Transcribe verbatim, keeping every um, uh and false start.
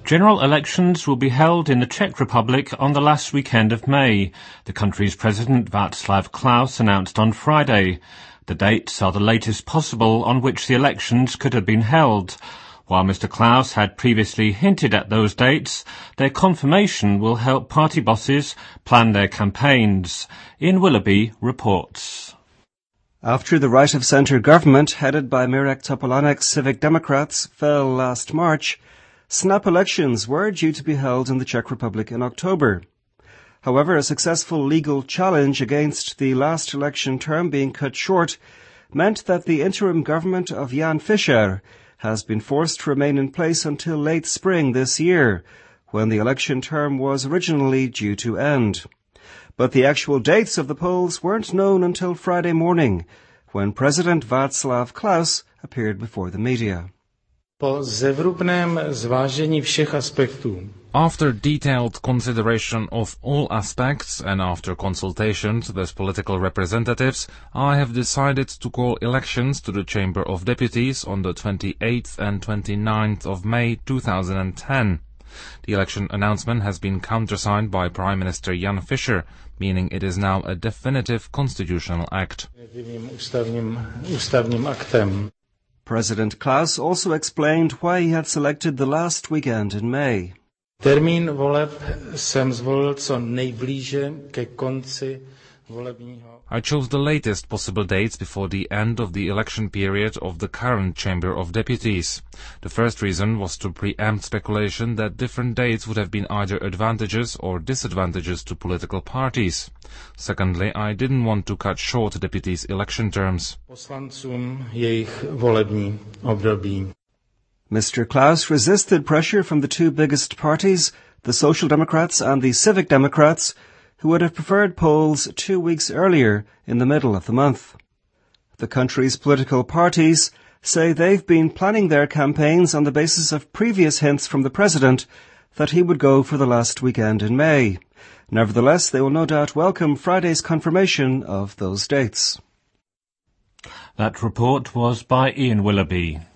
General elections will be held in the Czech Republic on the last weekend of May. The country's President Václav Klaus announced on Friday. The dates are the latest possible on which the elections could have been held. While Mister Klaus had previously hinted at those dates, their confirmation will help party bosses plan their campaigns. Ian Willoughby reports. After the right-of-centre government, headed by Mirek Topolánek's Civic Democrats, fell last March, snap elections were due to be held in the Czech Republic in October. However, a successful legal challenge against the last election term being cut short meant that the interim government of Jan Fischer has been forced to remain in place until late spring this year, when the election term was originally due to end. But the actual dates of the polls weren't known until Friday morning, when President Václav Klaus appeared before the media. After detailed consideration of all aspects and after consultations with political representatives, I have decided to call elections to the Chamber of Deputies on the twenty-eighth and twenty-ninth of May two thousand ten. The election announcement has been countersigned by Prime Minister Jan Fischer, meaning it is now a definitive constitutional act. President Klaus also explained why he had selected the last weekend in May. Termín voleb jsem zvolil co nejblíže ke konci volebního. I chose the latest possible dates before the end of the election period of the current Chamber of Deputies. The first reason was to preempt speculation that different dates would have been either advantages or disadvantages to political parties. Secondly, I didn't want to cut short deputies' election terms. Poslancům jejich volební období. Mister Klaus resisted pressure from the two biggest parties, the Social Democrats and the Civic Democrats, who would have preferred polls two weeks earlier in the middle of the month. The country's political parties say they've been planning their campaigns on the basis of previous hints from the President that he would go for the last weekend in May. Nevertheless, they will no doubt welcome Friday's confirmation of those dates. That report was by Ian Willoughby.